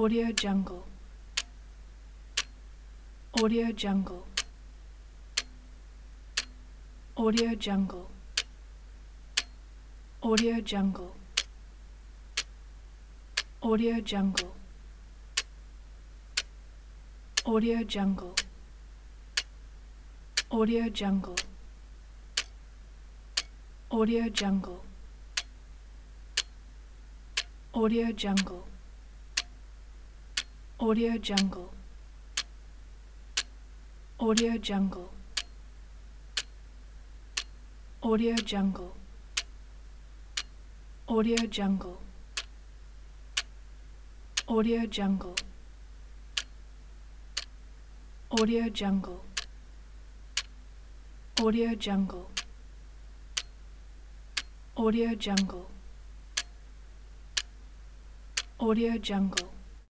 Audio Jungle. Audio Jungle. Audio Jungle. Audio Jungle. Audio Jungle. Audio Jungle. Audio Jungle. Audio Jungle. Audio Jungle. Audio Jungle. Audio Jungle. Audio Jungle. Audio Jungle. Audio Jungle. Audio Jungle. Audio Jungle. Audio Jungle. Audio Jungle.